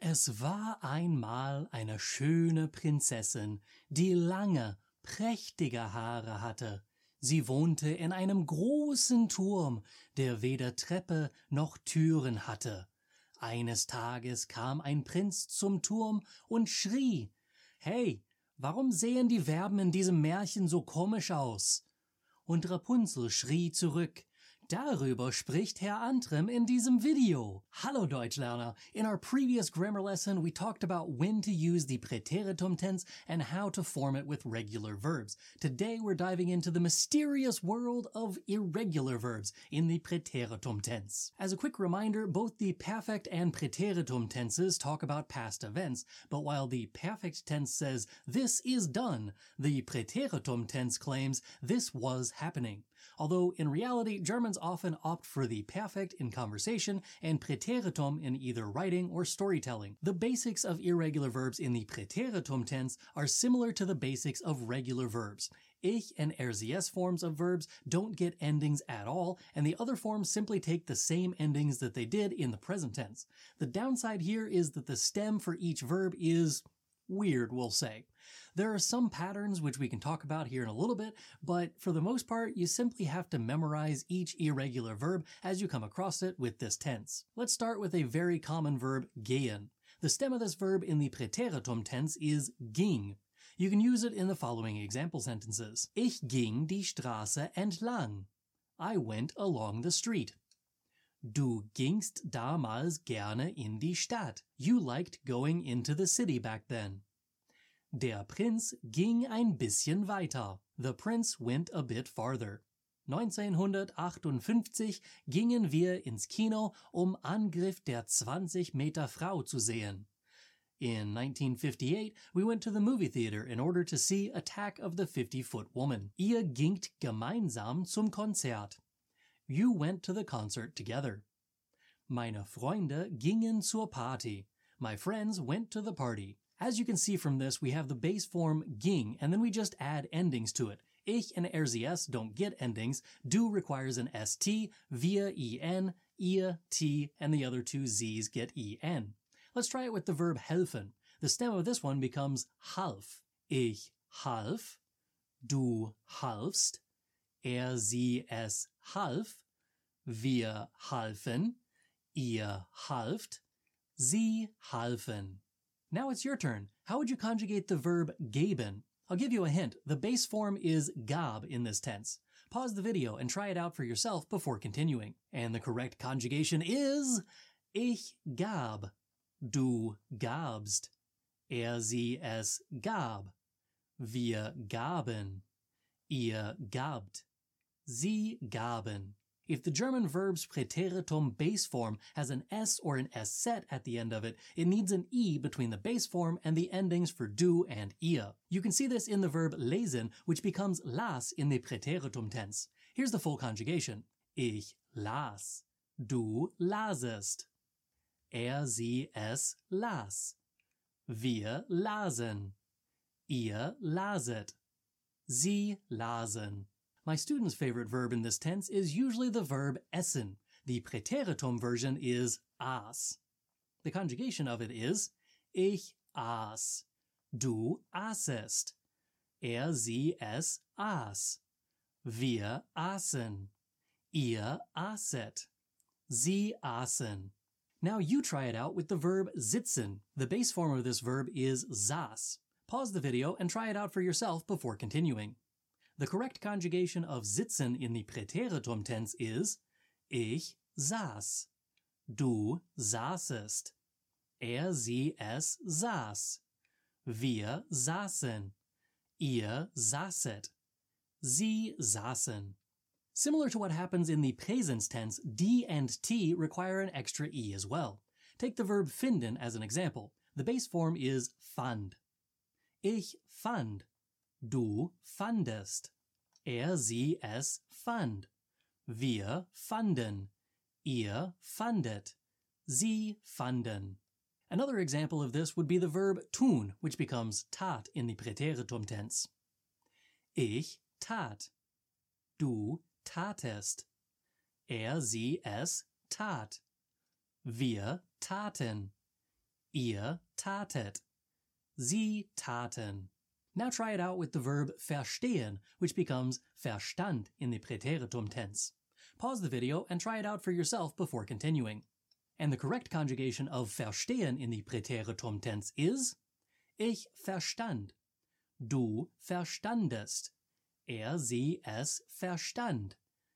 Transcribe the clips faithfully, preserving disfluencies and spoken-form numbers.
Es war einmal eine schöne Prinzessin, die lange, prächtige Haare hatte. Sie wohnte in einem großen Turm, der weder Treppe noch Türen hatte. Eines Tages kam ein Prinz zum Turm und schrie: »Hey, warum sehen die Verben in diesem Märchen so komisch aus?« Und Rapunzel schrie zurück: »Darüber spricht Herr Antrem in diesem Video.« Hallo Deutschlerner! In our previous grammar lesson, we talked about when to use the Präteritum tense and how to form it with regular verbs. Today we're diving into the mysterious world of irregular verbs in the Präteritum tense. As a quick reminder, both the perfect and Präteritum tenses talk about past events, but while the perfect tense says, "this is done," the Präteritum tense claims, "this was happening." Although in reality, Germans often opt for the perfect in conversation and Präteritum in either writing or storytelling. The basics of irregular verbs in the Präteritum tense are similar to the basics of regular verbs. Ich and er sie es forms of verbs don't get endings at all, and the other forms simply take the same endings that they did in the present tense. The downside here is that the stem for each verb is weird, we'll say. There are some patterns which we can talk about here in a little bit, but for the most part, you simply have to memorize each irregular verb as you come across it with this tense. Let's start with a very common verb, gehen. The stem of this verb in the Präteritum tense is ging. You can use it in the following example sentences. Ich ging die Straße entlang. I went along the street. Du gingst damals gerne in die Stadt. You liked going into the city back then. Der Prinz ging ein bisschen weiter. The prince went a bit farther. neunzehnhundertachtundfünfzig gingen wir ins Kino, um Angriff der zwanzig Meter Frau zu sehen. In nineteen fifty-eight, we went to the movie theater in order to see Attack of the fifty-Foot Woman. Ihr gingt gemeinsam zum Konzert. You went to the concert together. Meine Freunde gingen zur Party. My friends went to the party. As you can see from this, we have the base form ging, and then we just add endings to it. Ich and er sie es don't get endings. Du requires an st, wir en, ihr t, and the other two z's get en. Let's try it with the verb helfen. The stem of this one becomes half. Ich half. Du halfst. Er sie es half. Wir halfen. Ihr halft. Sie halfen. Now it's your turn. How would you conjugate the verb geben? I'll give you a hint. The base form is gab in this tense. Pause the video and try it out for yourself before continuing. And the correct conjugation is ich gab. Du gabst. Er sie es gab. Wir gaben. Ihr gabt. Sie gaben. If the German verb's Präteritum base form has an s or an s set at the end of it, it needs an e between the base form and the endings for du and ihr. You can see this in the verb lesen, which becomes las in the Präteritum tense. Here's the full conjugation. Ich las. Du lasest. Er sie es las. Wir lasen. Ihr laset. Sie lasen. My student's favorite verb in this tense is usually the verb essen. The Präteritum version is aß. The conjugation of it is ich aß. Du aßest. Er sie es aß. Wir aßen. Ihr aßet. Sie aßen. Now you try it out with the verb sitzen. The base form of this verb is saß. Pause the video and try it out for yourself before continuing. The correct conjugation of sitzen in the Präteritum tense is ich saß. Du saßest. Er sie es saß. Wir saßen. Ihr saßet. Sie saßen. Similar to what happens in the Präsens tense, d and t require an extra e as well. Take the verb finden as an example. The base form is fand. Ich fand. Du fandest. Er sie es fand. Wir fanden. Ihr fandet. Sie fanden. Another example of this would be the verb tun, which becomes tat in the Präteritum tense. Ich tat. Du tatest. Er sie es tat. Wir taten. Ihr tatet. Sie taten. Now try it out with the verb verstehen, which becomes verstand in the Präteritum tense. Pause the video and try it out for yourself before continuing. And the correct conjugation of verstehen in the Präteritum tense is Ich verstand. Du verstandest. Er, sie, es verstand.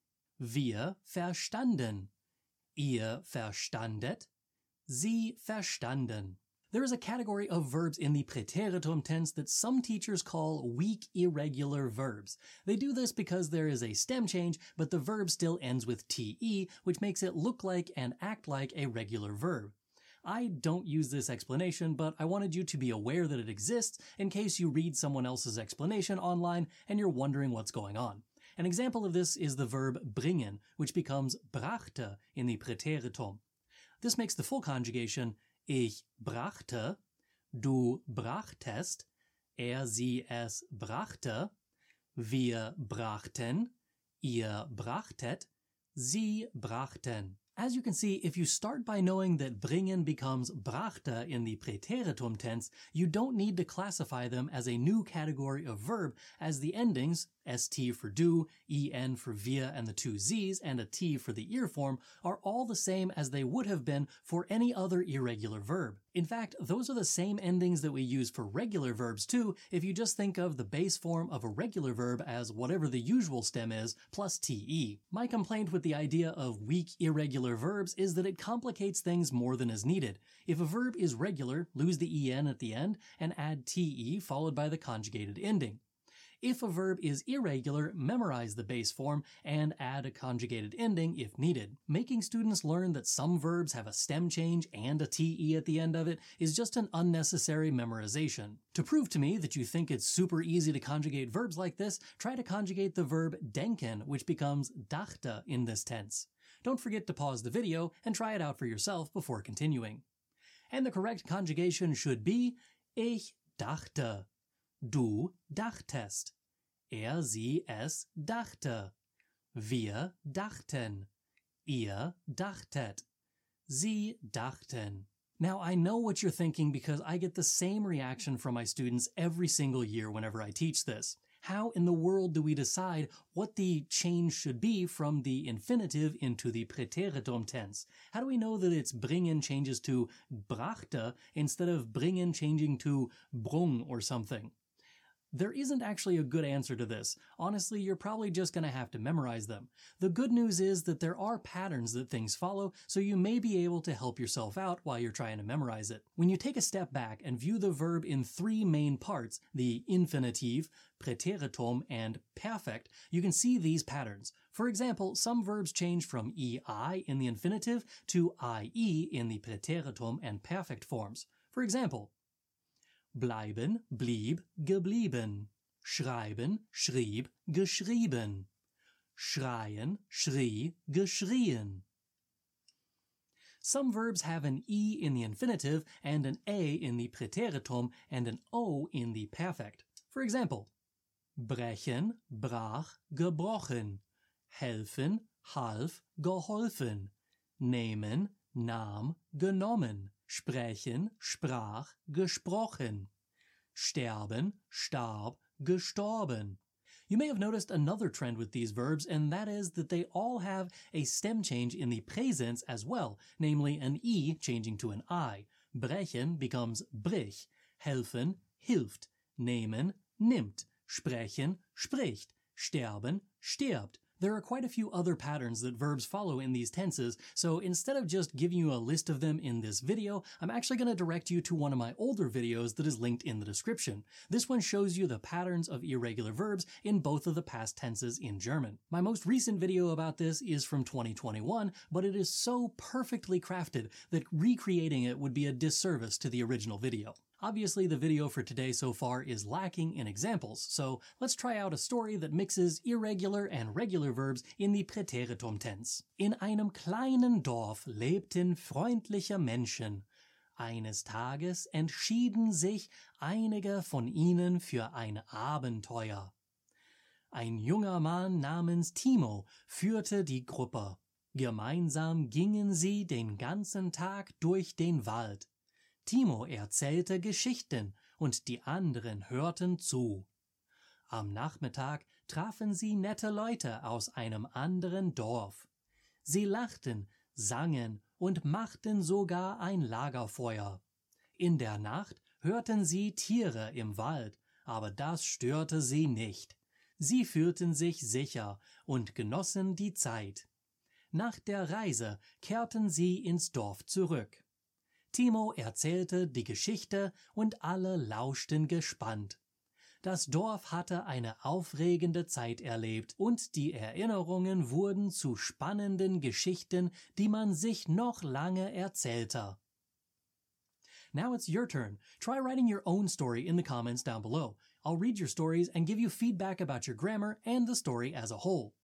Wir verstanden. Ihr verstandet. Sie verstanden. There is a category of verbs in the Präteritum tense that some teachers call weak irregular verbs. They do this because there is a stem change, but the verb still ends with te, which makes it look like and act like a regular verb. I don't use this explanation, but I wanted you to be aware that it exists in case you read someone else's explanation online and you're wondering what's going on. An example of this is the verb bringen, which becomes brachte in the Präteritum. This makes the full conjugation Ich brachte, du brachtest, er, sie, es brachte, wir brachten, ihr brachtet, sie brachten. As you can see, if you start by knowing that bringen becomes brachte in the Präteritum tense, you don't need to classify them as a new category of verb, as the endings, st for du, en for wir and the two z's, and a t for the ear form, are all the same as they would have been for any other irregular verb. In fact, those are the same endings that we use for regular verbs too, if you just think of the base form of a regular verb as whatever the usual stem is, plus te. My complaint with the idea of weak irregular verbs is that it complicates things more than is needed. If a verb is regular, lose the en at the end and add te followed by the conjugated ending. If a verb is irregular, memorize the base form and add a conjugated ending if needed. Making students learn that some verbs have a stem change and a te at the end of it is just an unnecessary memorization. To prove to me that you think it's super easy to conjugate verbs like this, try to conjugate the verb denken, which becomes dachte in this tense. Don't forget to pause the video and try it out for yourself before continuing. And the correct conjugation should be Ich dachte. Du dachtest. Er, sie, es dachte. Wir dachten. Ihr dachtet. Sie dachten. Now, I know what you're thinking because I get the same reaction from my students every single year whenever I teach this. How in the world do we decide what the change should be from the infinitive into the Präteritum tense? How do we know that it's bringen changes to brachte instead of bringen changing to brung or something? There isn't actually a good answer to this. Honestly, you're probably just going to have to memorize them. The good news is that there are patterns that things follow, so you may be able to help yourself out while you're trying to memorize it. When you take a step back and view the verb in three main parts, the infinitive, Präteritum, and perfect, you can see these patterns. For example, some verbs change from ei in the infinitive to ie in the Präteritum and perfect forms. For example, bleiben, blieb, geblieben. Schreiben, schrieb, geschrieben. Schreien, schrie, geschrien. Some verbs have an e in the infinitive and an a in the Präteritum and an o in the perfect. For example, brechen, brach, gebrochen. Helfen, half, geholfen. Nehmen, nahm, genommen. Sprechen, sprach, gesprochen. Sterben, starb, gestorben. You may have noticed another trend with these verbs, and that is that they all have a stem change in the Präsens as well, namely an e changing to an I. Brechen becomes brich. Helfen, hilft. Nehmen, nimmt. Sprechen, spricht. Sterben, stirbt. There are quite a few other patterns that verbs follow in these tenses, so instead of just giving you a list of them in this video, I'm actually going to direct you to one of my older videos that is linked in the description. This one shows you the patterns of irregular verbs in both of the past tenses in German. My most recent video about this is from twenty twenty-one, but it is so perfectly crafted that recreating it would be a disservice to the original video. Obviously, the video for today so far is lacking in examples, so let's try out a story that mixes irregular and regular verbs in the Präteritum tense. In einem kleinen Dorf lebten freundliche Menschen. Eines Tages entschieden sich einige von ihnen für ein Abenteuer. Ein junger Mann namens Timo führte die Gruppe. Gemeinsam gingen sie den ganzen Tag durch den Wald. Timo erzählte Geschichten und die anderen hörten zu. Am Nachmittag trafen sie nette Leute aus einem anderen Dorf. Sie lachten, sangen und machten sogar ein Lagerfeuer. In der Nacht hörten sie Tiere im Wald, aber das störte sie nicht. Sie fühlten sich sicher und genossen die Zeit. Nach der Reise kehrten sie ins Dorf zurück. Timo erzählte die Geschichte und alle lauschten gespannt. Das Dorf hatte eine aufregende Zeit erlebt und die Erinnerungen wurden zu spannenden Geschichten, die man sich noch lange erzählte. Now it's your turn. Try writing your own story in the comments down below. I'll read your stories and give you feedback about your grammar and the story as a whole.